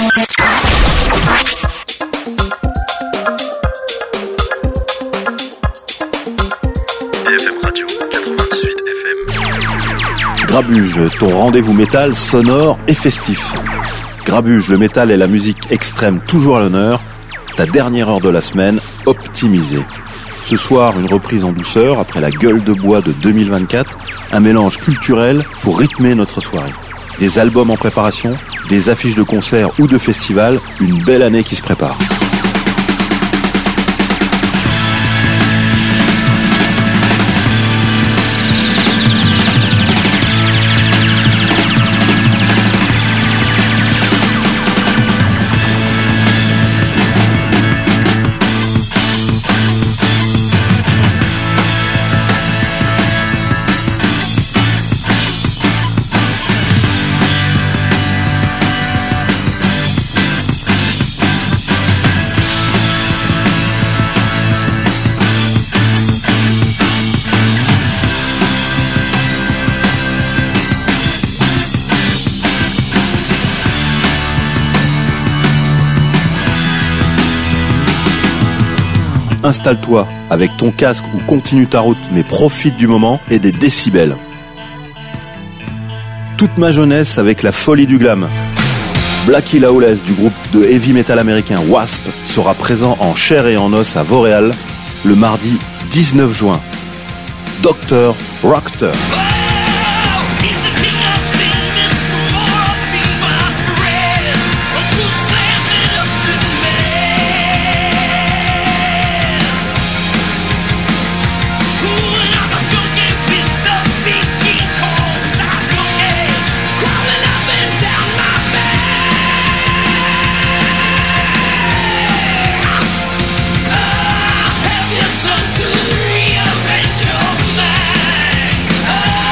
Grabuge, ton rendez-vous métal sonore et festif. Grabuge, le métal et la musique extrême toujours à l'honneur. Ta dernière heure de la semaine, optimisée. Ce soir, une reprise en douceur après la gueule de bois de 2024. Un mélange culturel pour rythmer notre soirée. Des albums en préparation, des affiches de concerts ou de festivals. Une belle année qui se prépare. Installe-toi avec ton casque ou continue ta route, mais profite du moment et des décibels. Toute ma jeunesse avec la folie du glam. Blackie Lawless du groupe de heavy metal américain Wasp sera présent en chair et en os à Vauréal le mardi 19 juin. Dr. Rockter. Have your son to rearrange your mind.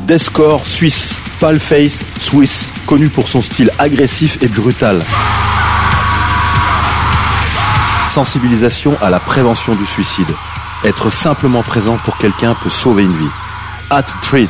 Deathcore suisse, Paleface Swiss, connu pour son style agressif et brutal. Sensibilisation à la prévention du suicide. Être simplement présent pour quelqu'un peut sauver une vie. At Treat.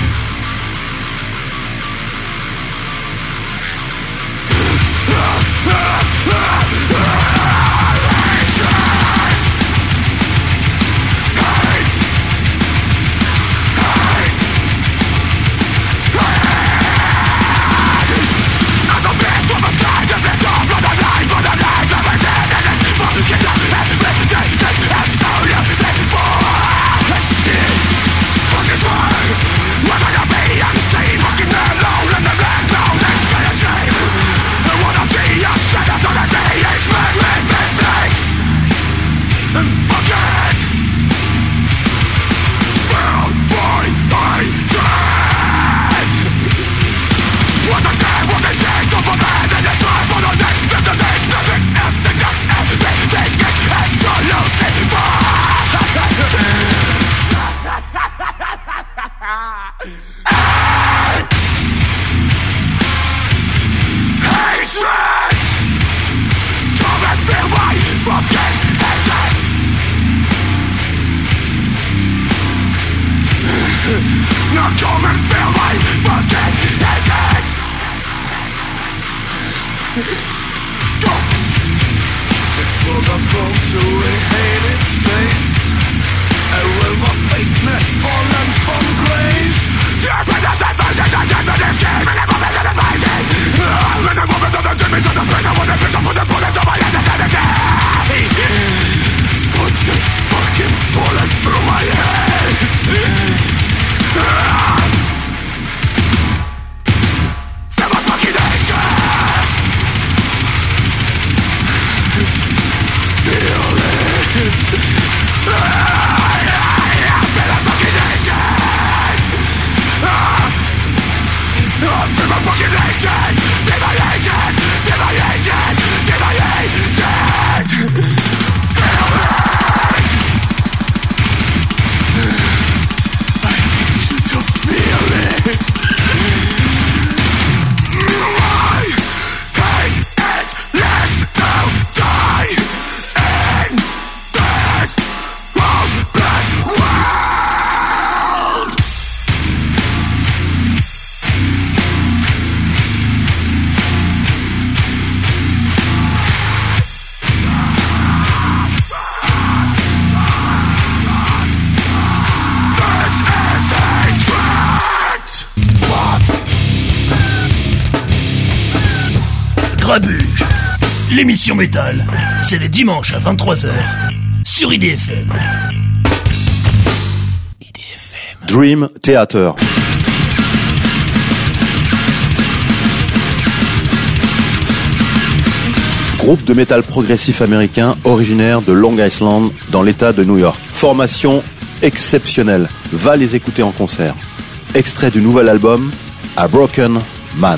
Grabuge, l'émission métal, c'est les dimanches à 23h sur IDFM. Dream Theater. Groupe de métal progressif américain originaire de Long Island dans l'état de New York. Formation exceptionnelle, va les écouter en concert. Extrait du nouvel album A Broken Man.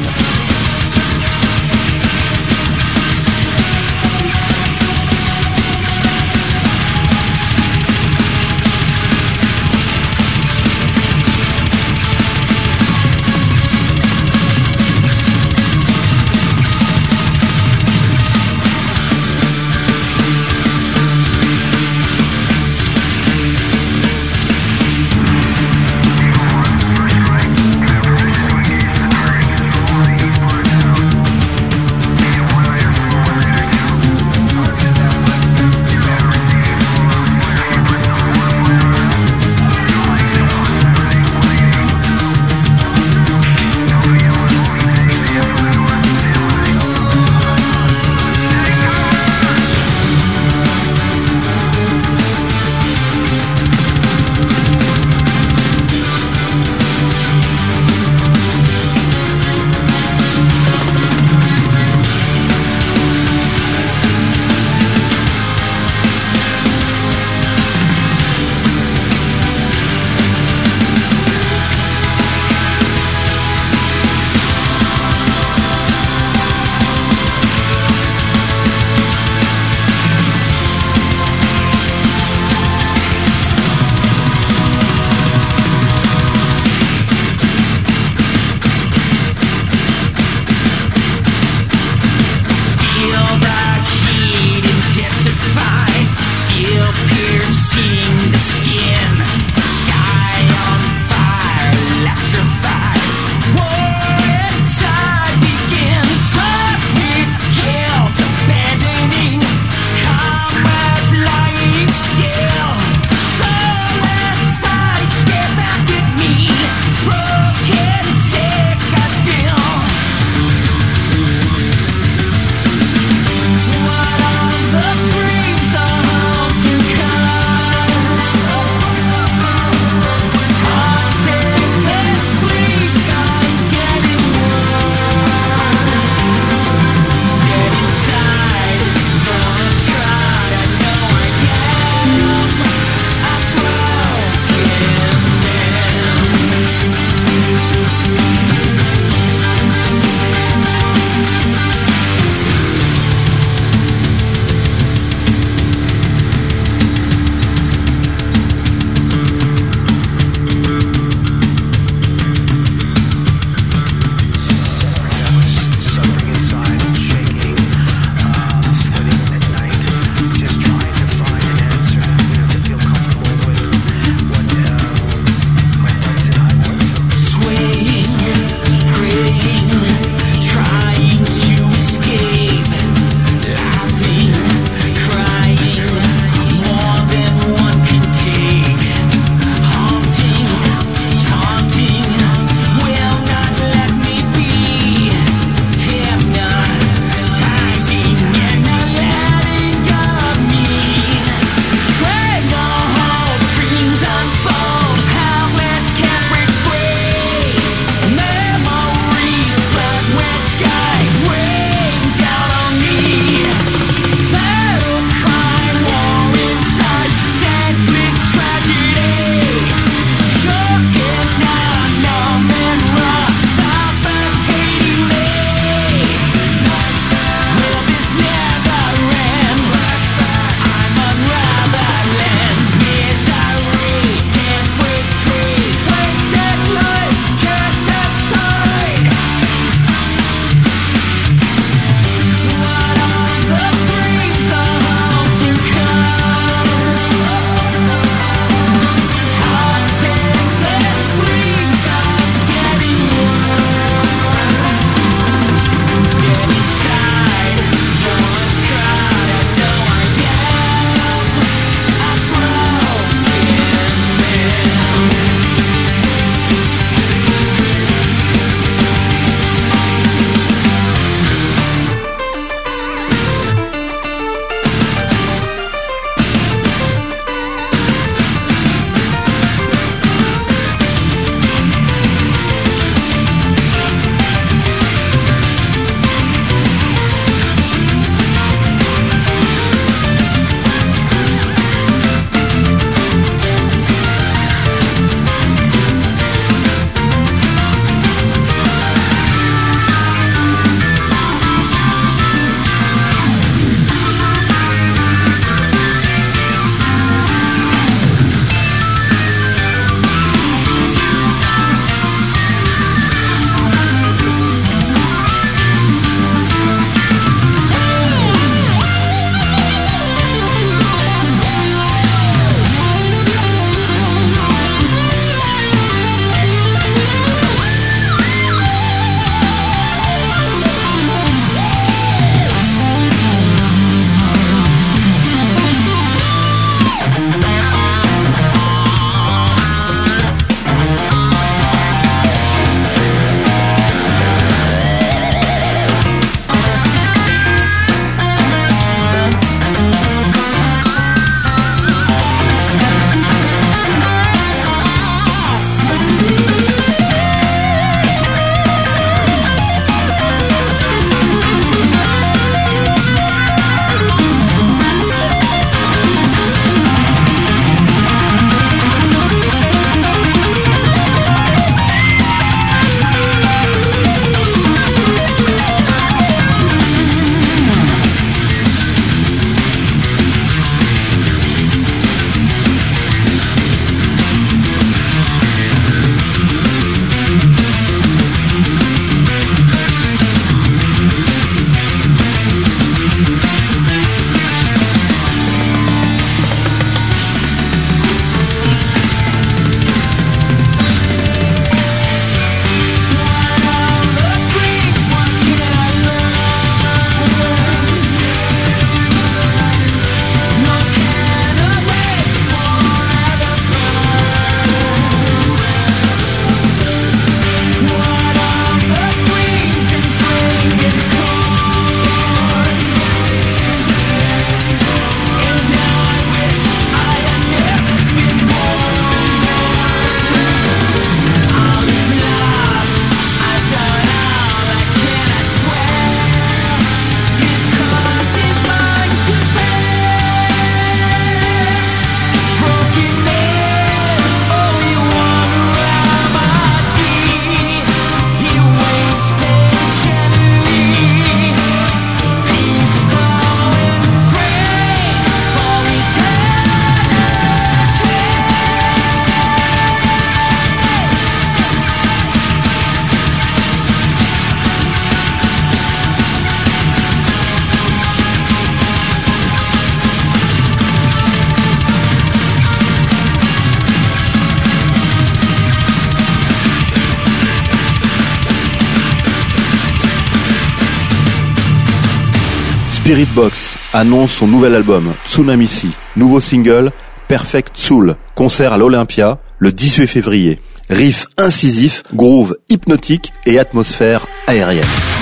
Spiritbox annonce son nouvel album Tsunami Sea, nouveau single Perfect Soul, concert à l'Olympia le 18 février. Riff incisif, groove hypnotique et atmosphère aérienne.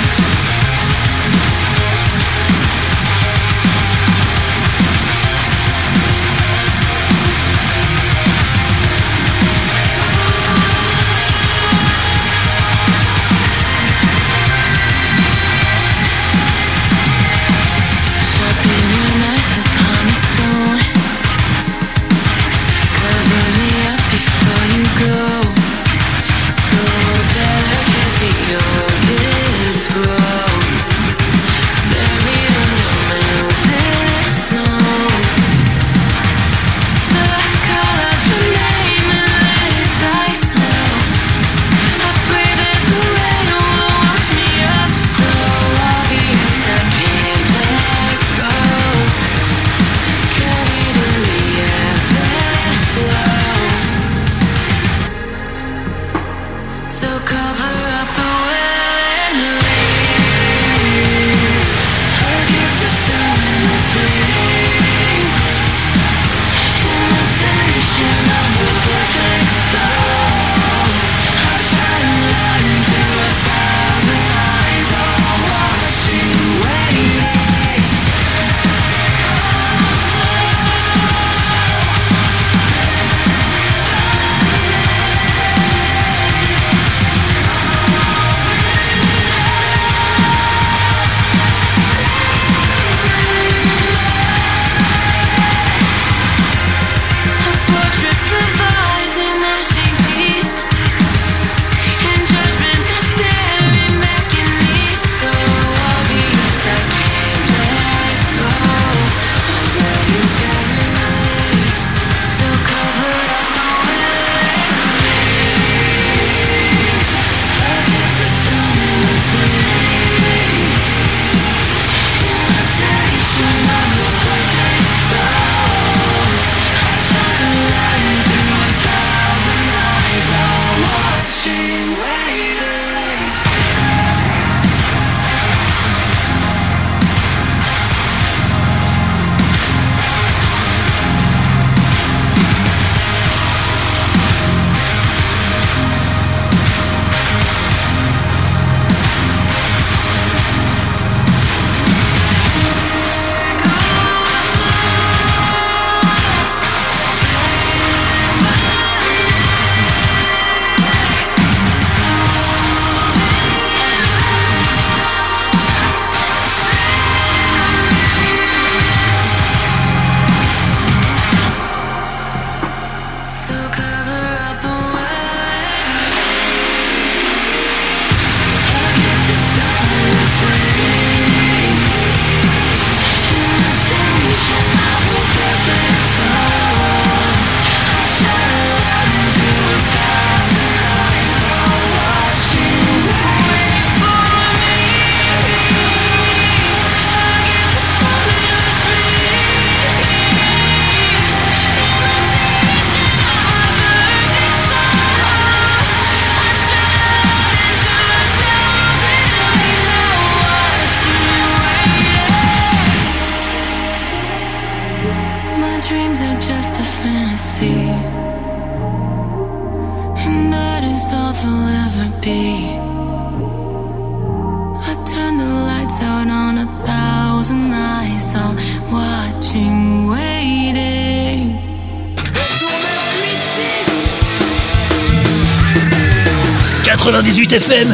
FM,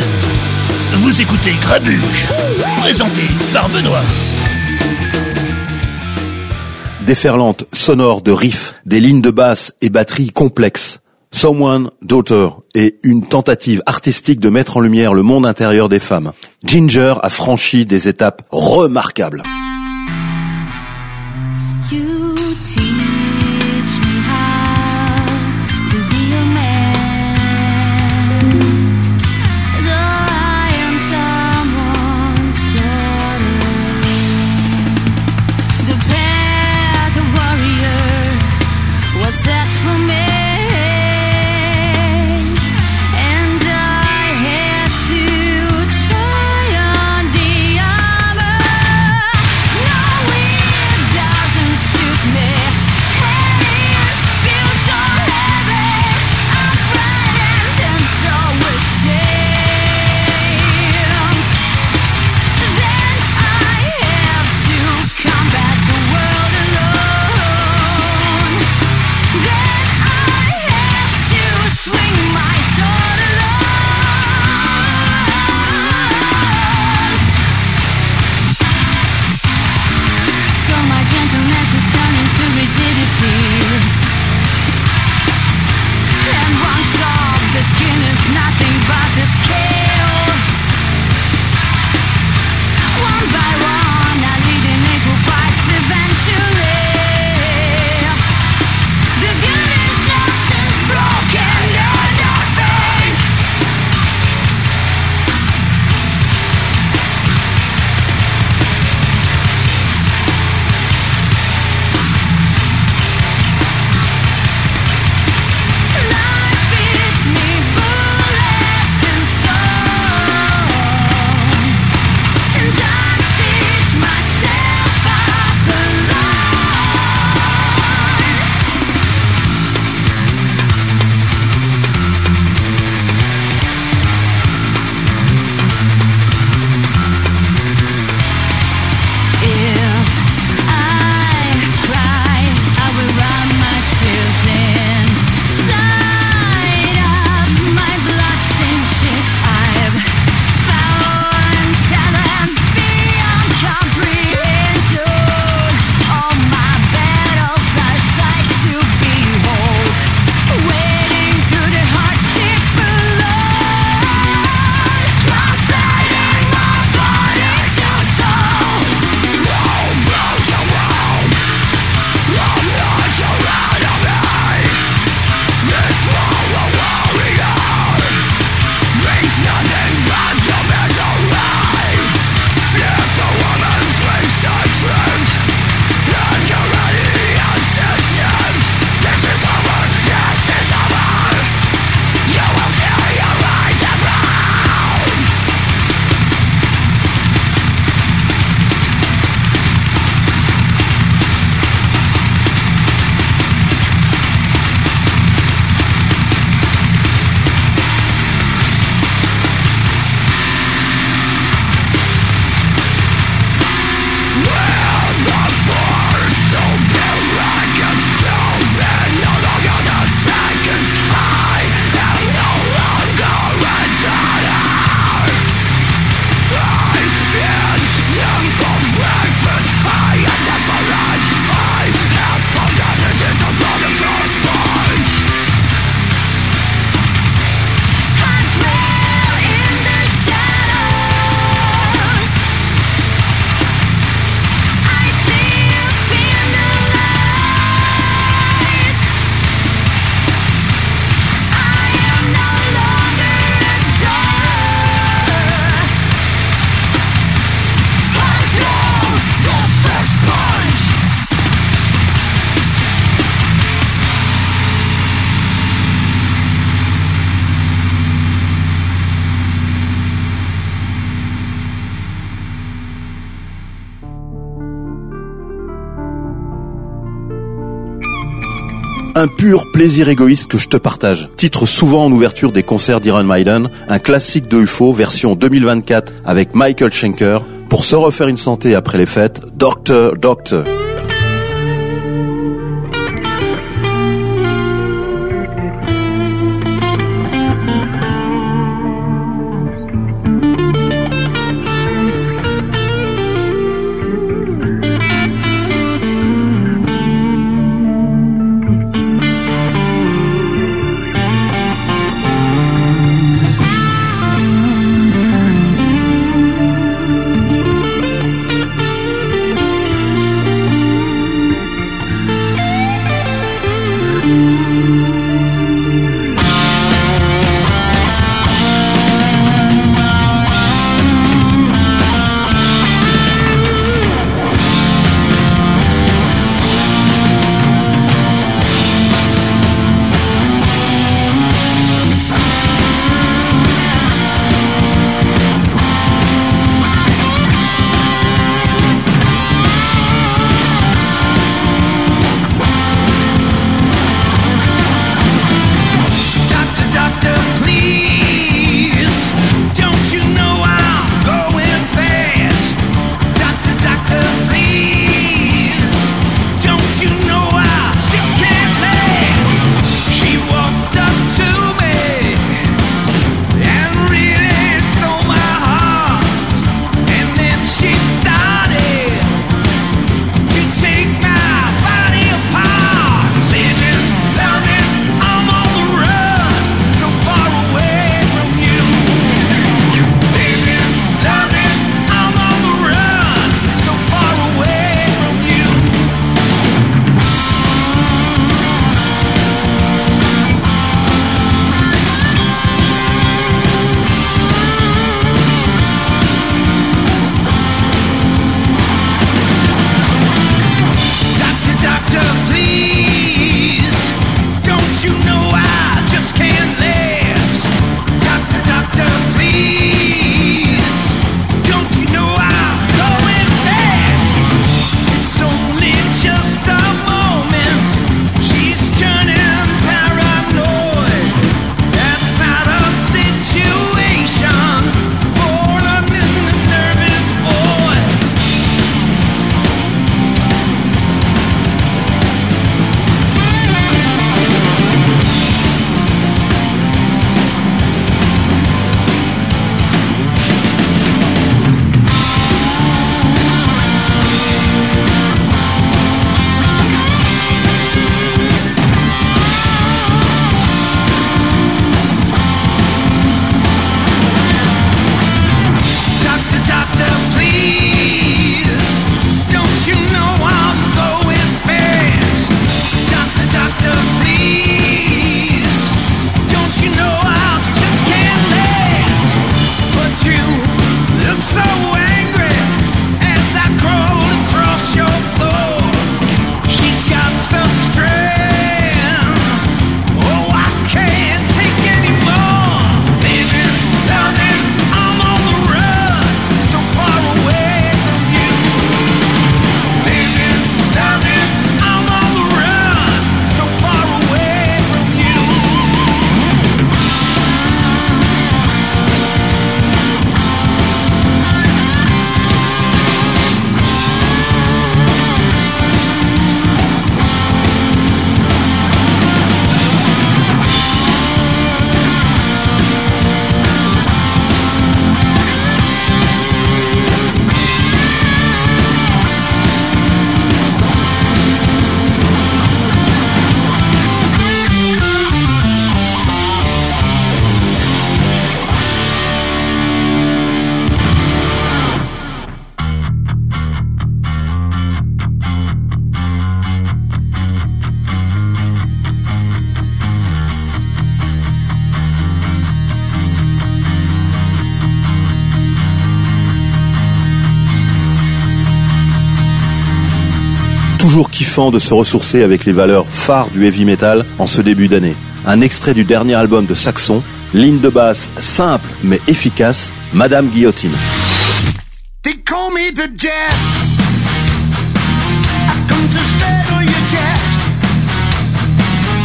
vous écoutez Grabuge, présenté par Benoît. Déferlante sonore de riffs, des lignes de basse et batterie complexes. Someone Daughter est une tentative artistique de mettre en lumière le monde intérieur des femmes. Ginger a franchi des étapes remarquables. Un pur plaisir égoïste que je te partage. Titre souvent en ouverture des concerts d'Iron Maiden, un classique de UFO version 2024 avec Michael Schenker. Pour se refaire une santé après les fêtes, Doctor, Doctor. Toujours kiffant de se ressourcer avec les valeurs phares du heavy metal en ce début d'année. Un extrait du dernier album de Saxon, ligne de basse simple mais efficace, Madame Guillotine. They call me the jet. I've come to settle your debt.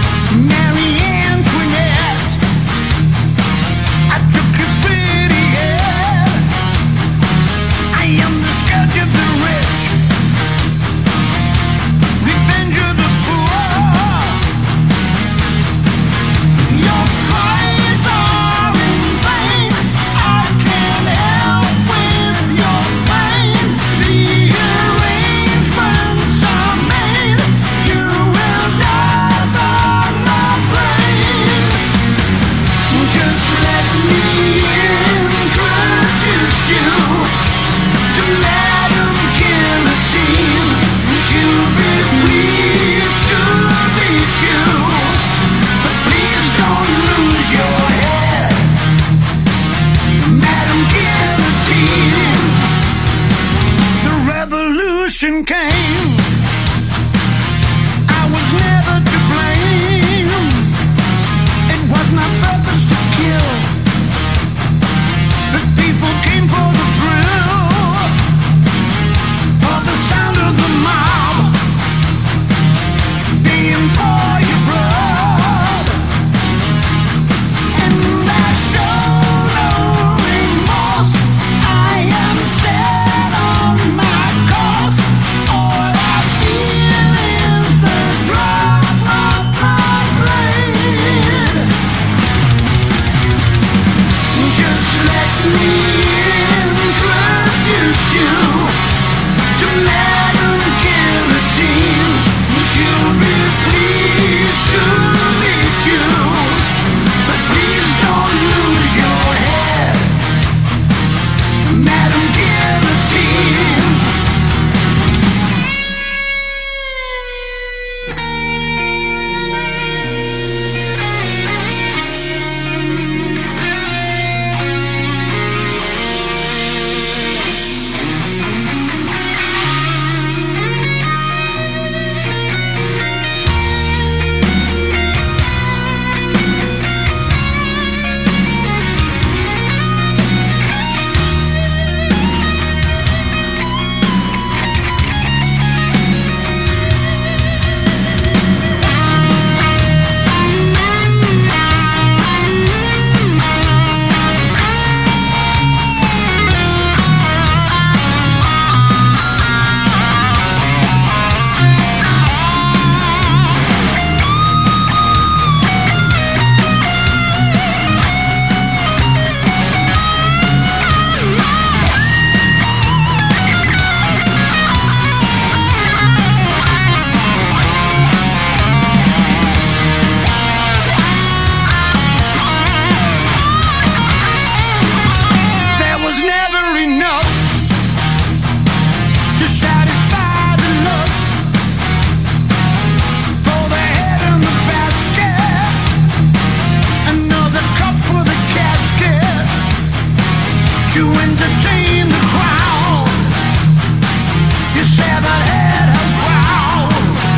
to entertain the crowd. You said that had a wow.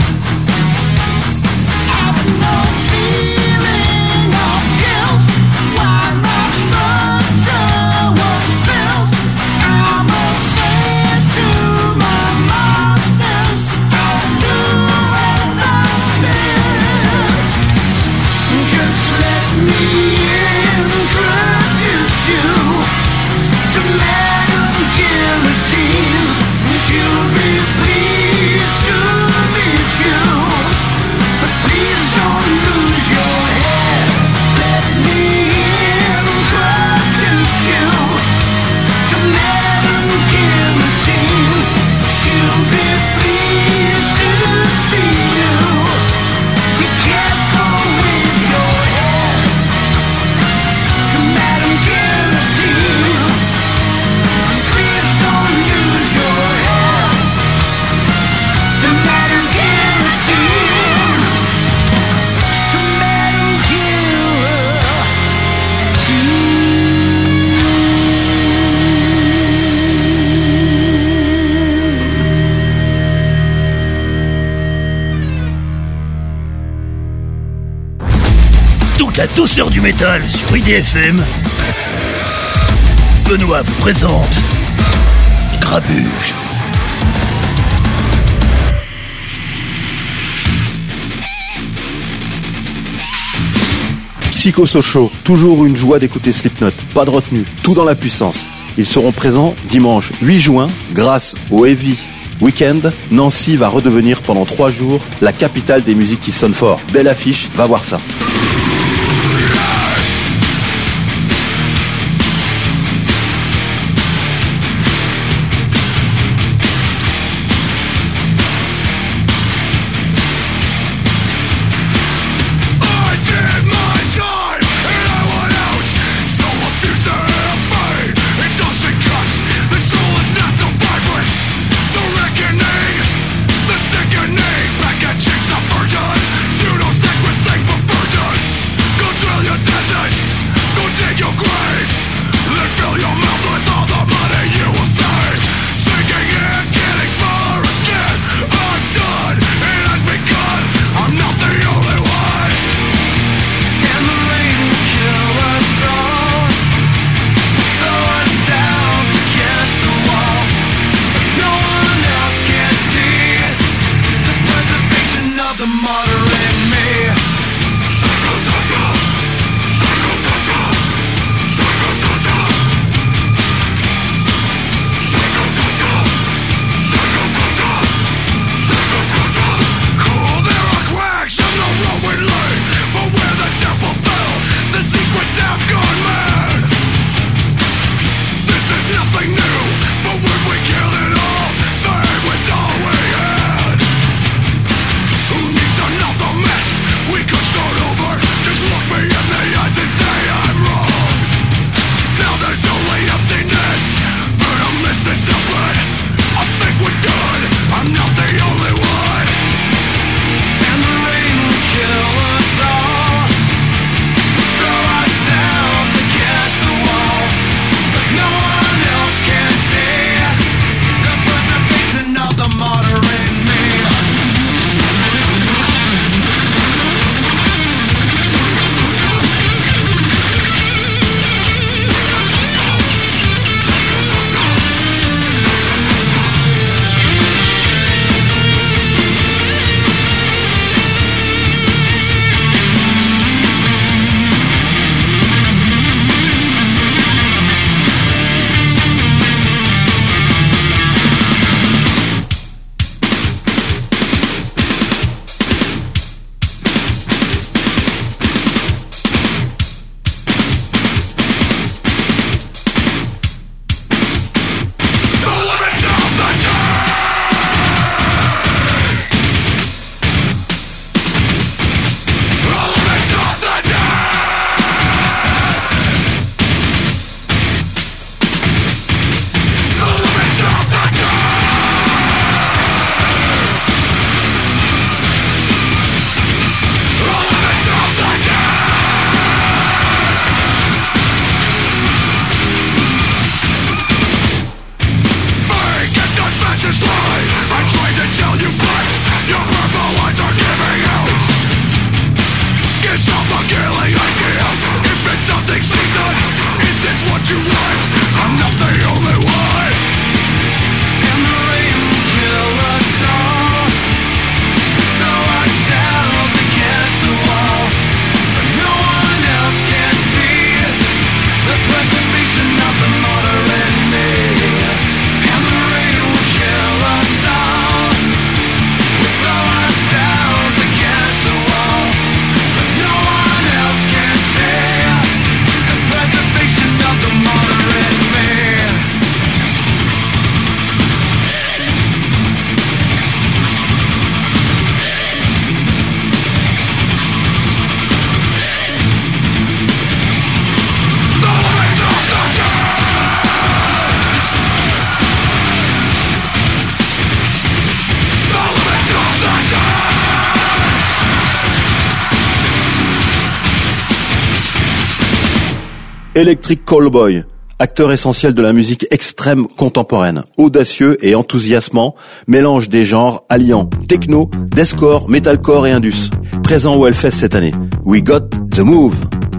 I've no feeling of guilt while my structure was built. I'm a slave to my masters. I'll do as I will. Just let me introduce you to Madam Guillotine. She'll be pleased to meet you, but please don't lose your head. Let me introduce you to Madam Guillotine. She'll be pleased to see you. Be careful with your head. To Madam Guillotine. Please don't lose your head. To Madam Guillotine. To Madam Guillotine. Toute la douceur du métal sur IDFM. Benoît vous présente Grabuge. Psychosocho, toujours une joie d'écouter Slipknot, pas de retenue, tout dans la puissance. Ils seront présents dimanche 8 juin, grâce au Heavy Weekend. Nancy va redevenir pendant 3 jours la capitale des musiques qui sonnent fort. Belle affiche, va voir ça. Back at chicks of virgin, pseudo-sick with sick perversion. Electric Callboy, acteur essentiel de la musique extrême contemporaine, audacieux et enthousiasmant, mélange des genres alliant techno, deathcore, metalcore et indus. Présent au Hellfest cette année, We Got the Move.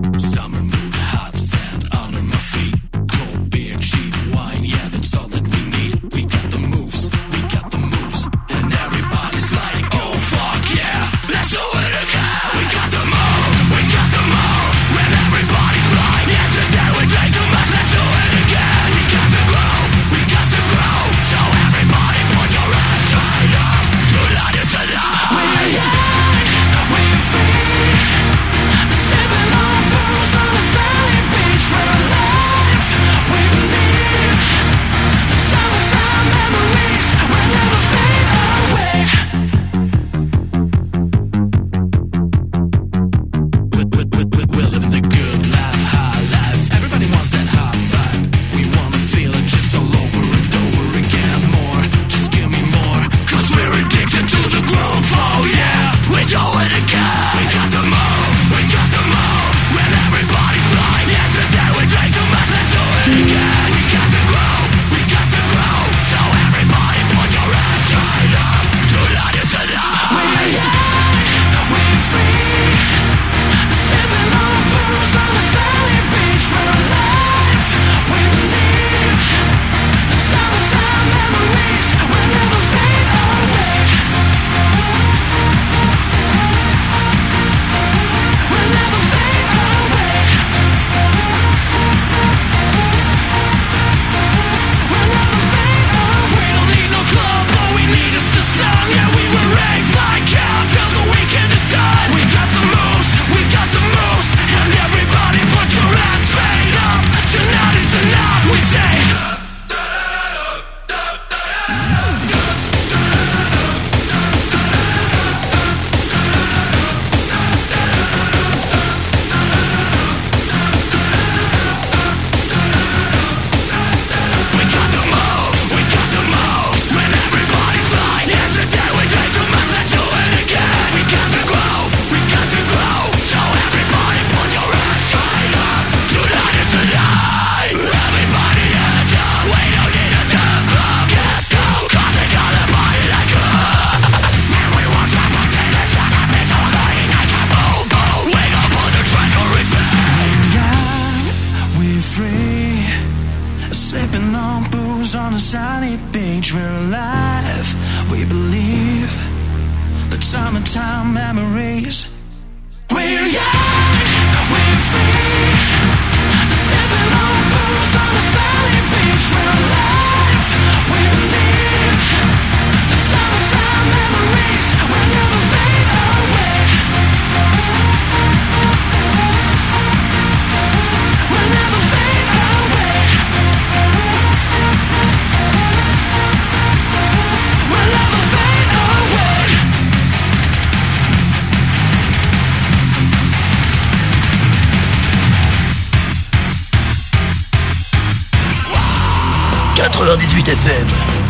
FM.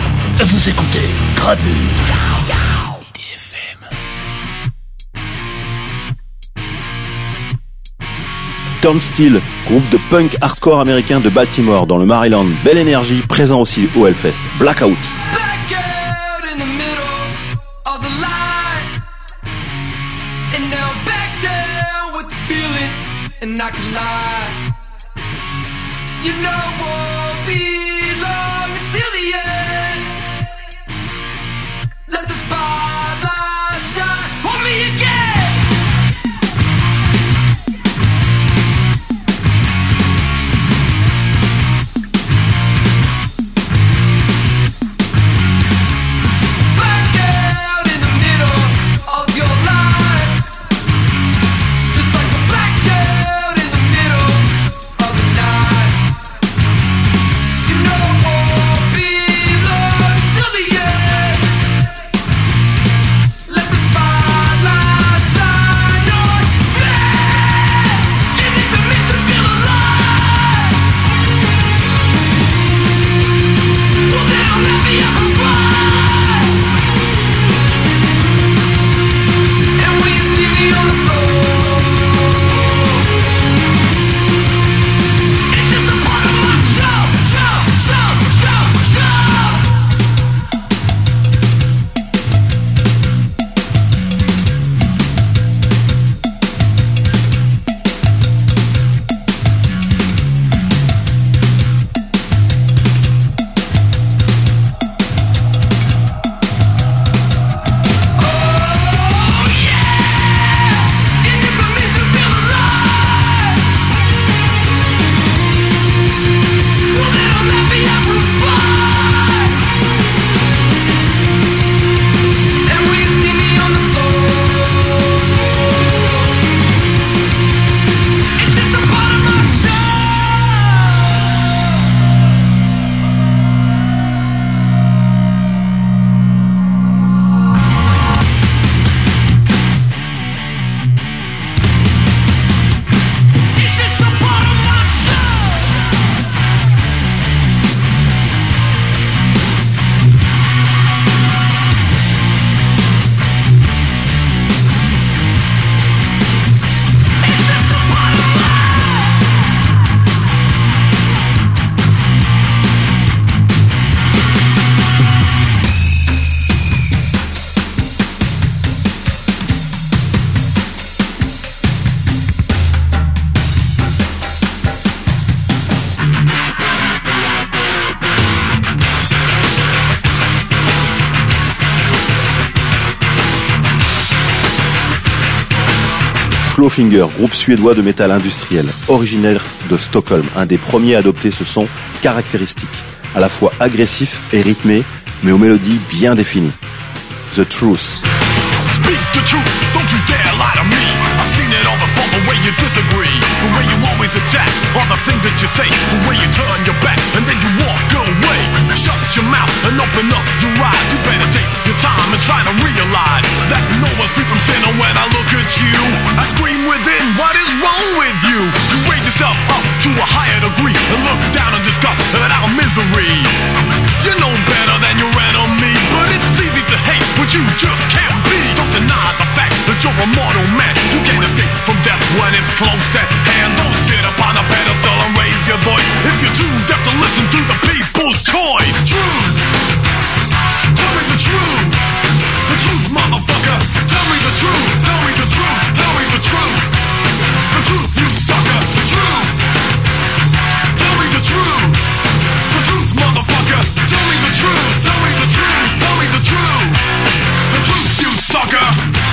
Vous écoutez Grabuge. IDFM. Turnstile, groupe de punk hardcore américain de Baltimore dans le Maryland, belle énergie, présent aussi au Hellfest. Blackout. You know won't be long until the end. Let the spotlight shine on me again. Clawfinger, groupe suédois de métal industriel, originaire de Stockholm, un des premiers à adopter ce son caractéristique, à la fois agressif et rythmé, mais aux mélodies bien définies. The Truth. Speak the truth, don't you dare lie to me. I've seen it all before, the way you disagree, the way you always attack, all the things that you say, the way you turn your back and then you walk away. Shut your mouth and open up your eyes. You better take your time and try to realize that no one's free from sin. And when I look at you, I scream within, what is wrong with you? You raise yourself up to a higher degree and look down in disgust at our misery. You know better than your enemy, but it's easy to hate what you just can't be. Don't deny the fact that you're a mortal man. You can't escape from death when it's close at hand. Don't sit upon a pedestal and raise your voice if you're too deaf to listen to the people's choice. Truth, tell me the truth. The truth, motherfucker. Tell me the truth. Tell me the truth. Tell me the truth. The truth, you sucker. The truth. Tell me the truth. The truth, motherfucker. Tell me the truth. Tell me the truth. Tell me the truth. The truth, you sucker.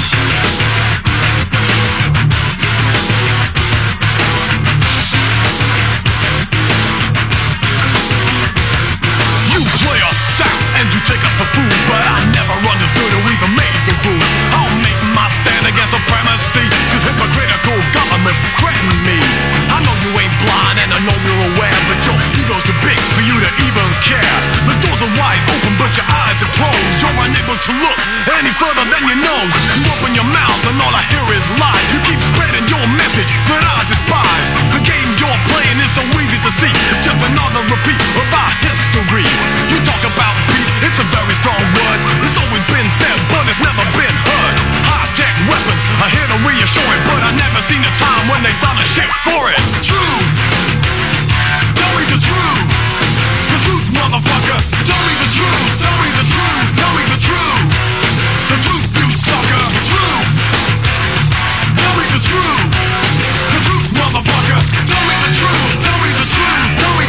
You play us out and you take us for fools, but I never understood or even made the rules. I'll make my stand against supremacy, cause hypocritical governments threaten me. I know you ain't blind and I know you're aware, but your ego's too big for you to even care. The doors are wide open but your eyes are closed. You're unable to look any further than your nose. You open your mouth and all I hear is lies. You keep spreading your message that I despise. The game you're playing is so easy to see. It's just another repeat of our history. You talk about peace, it's a very strong word. It's always been said but it's never been heard. High-tech weapons are here to reassure it, but I've never seen a time when they done a shit for it. Truth, tell me the truth. The truth, motherfucker. Tell me the truth. Tell me the truth. Tell me the truth. The truth, you sucker. Truth, tell me the truth. The truth, motherfucker. Tell me the truth. Tell me the truth. Tell me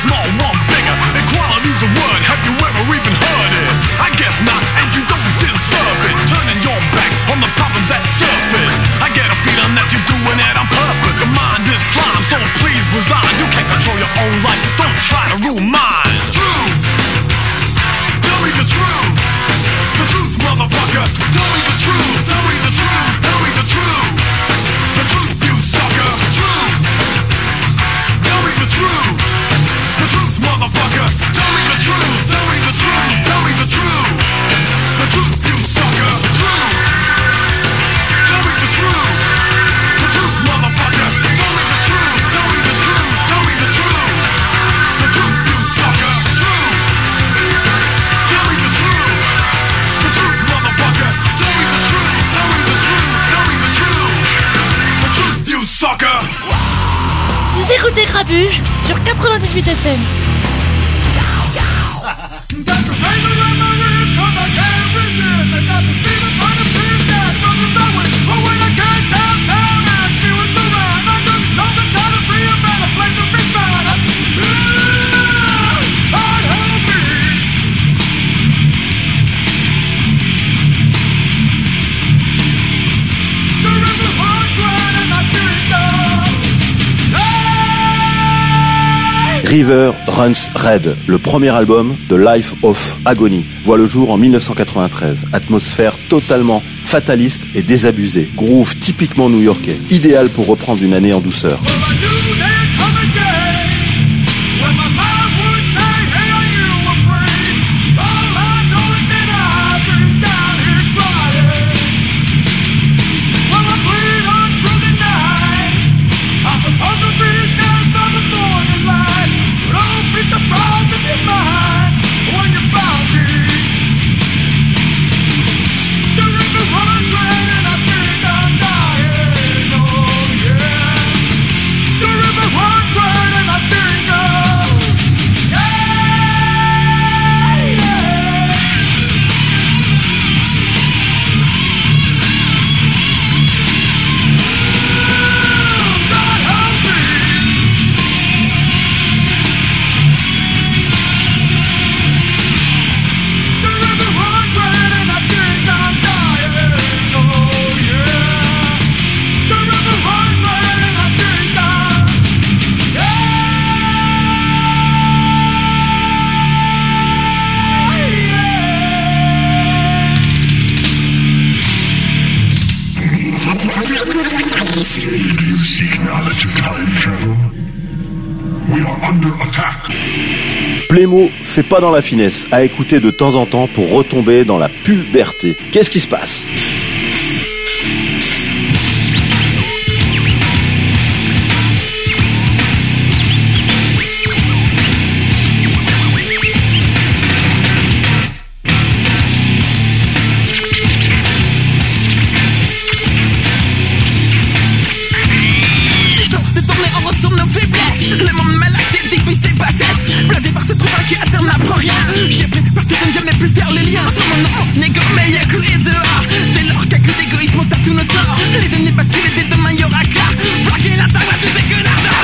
small, one bigger. Equality's a word, have you ever even heard it? I guess not, and you don't deserve it. Turning your back on the problems that surface. I get a feeling that you're doing it on purpose. Your mind is slime, so please resign. You can't control your own life, don't try to rule mine. True, tell me the truth. The truth, motherfucker. Tell me the truth, tell me the truth, tell me the truth. The truth, you sucker. True, tell me the truth. The truth, motherfucker. Tell me the truth, tell me the truth, tell me the truth. The truth, you sucker. True, tell me the truth. The truth, motherfucker. Tell me the truth, tell me the truth, tell me the truth. The truth, you sucker. True, tell me the truth. The truth, motherfucker. Tell me the truth, tell me the truth, tell me the truth. The truth, you sucker. Vous écoutez Grabuge sur 98 FM. River Runs Red, le premier album de Life of Agony, voit le jour en 1993. Atmosphère totalement fataliste et désabusée. Groove typiquement new-yorkais, idéal pour reprendre une année en douceur. Plémo fait pas dans la finesse, à écouter de temps en temps pour retomber dans la puberté. Qu'est-ce qui se passe ? Le monde malade, c'est difficile, c'est pas cesse. Blasé par ce trou qui attend n'apprend rien. J'ai pris parti de ne jamais plus faire les liens. Sur mon nom, négo, mais y'a que les dehors. Dès lors qu'à que d'égoïsme, on t'a tous nos torts. Les données basculent, dès demain y'aura qu'à flaquer la table à tous ces connards de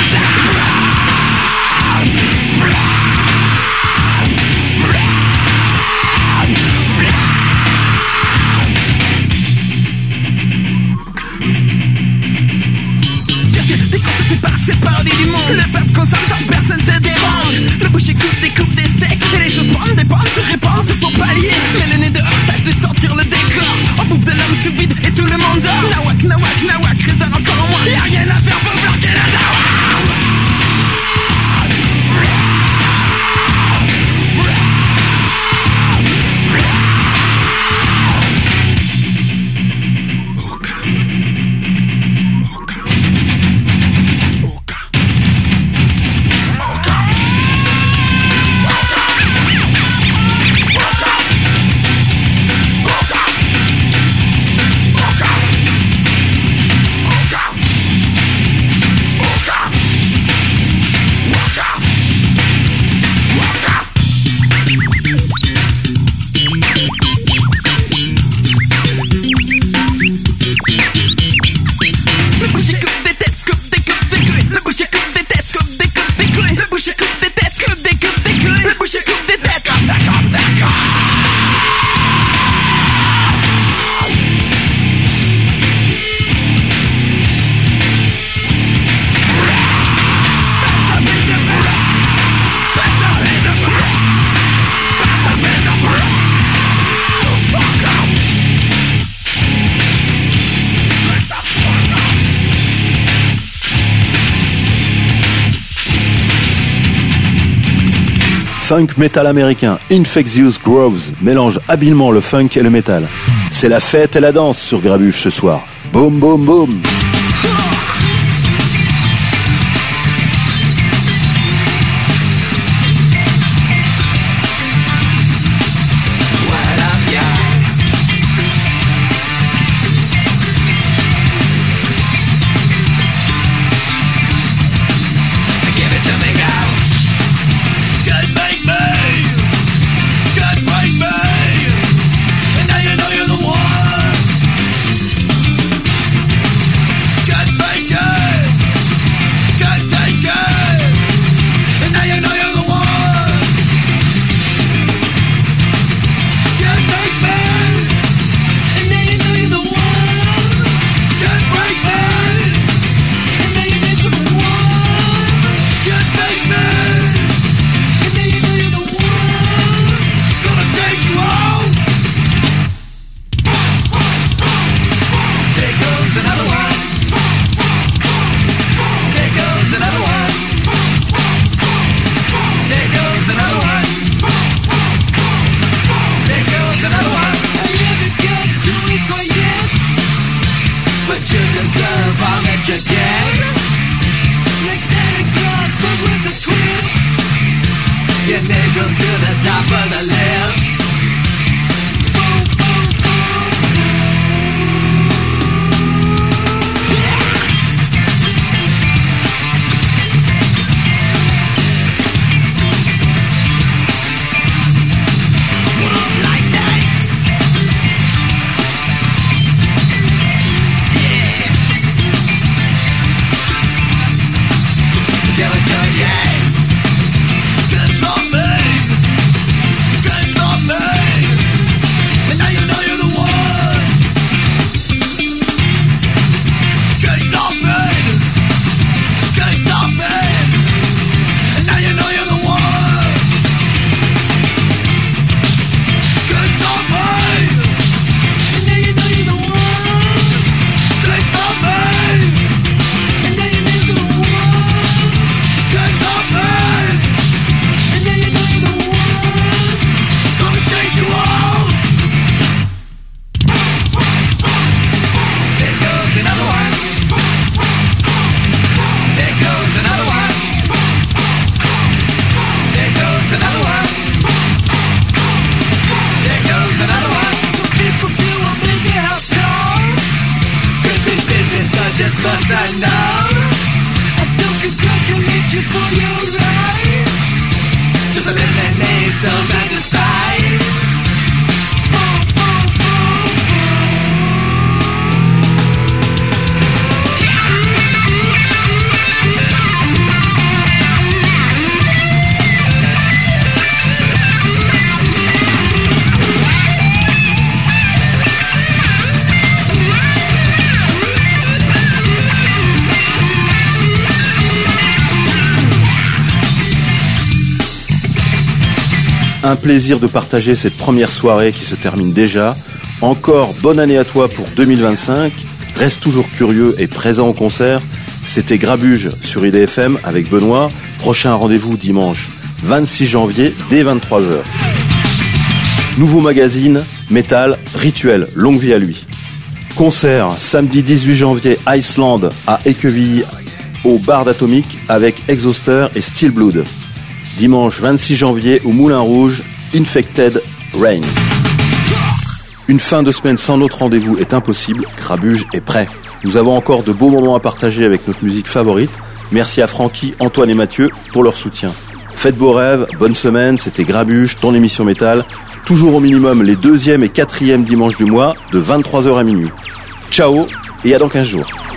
c'est parodie du monde. Le peuple consomme sans que personne se dérange. Le boucher coupe des steaks et les choses prennent des pommes se répandent sur ton palier. Mais le nez dehors tâche de sentir le dégoût. funk metal américain Infectious Grooves mélange habilement le funk et le metal. C'est la fête et la danse sur Grabuge ce soir. Boum boum boum. Un plaisir de partager cette première soirée qui se termine déjà. Encore bonne année à toi pour 2025. Reste toujours curieux et présent au concert. C'était Grabuge sur IDFM avec Benoît. Prochain rendez-vous dimanche 26 janvier dès 23h. Nouveau magazine, métal, rituel, longue vie à lui. Concert samedi 18 janvier Iceland à Équevilly au bar d'Atomique avec Exhauster et Steel Blood. Dimanche 26 janvier au Moulin Rouge, Infected Rain. Une fin de semaine sans notre rendez-vous est impossible, Grabuge est prêt. Nous avons encore de beaux moments à partager avec notre musique favorite. Merci à Francky, Antoine et Mathieu pour leur soutien. Faites beaux rêves, bonne semaine, c'était Grabuge, ton émission métal. Toujours au minimum les 2e et 4e dimanches du mois, de 23h à minuit. Ciao et à dans 15 jours.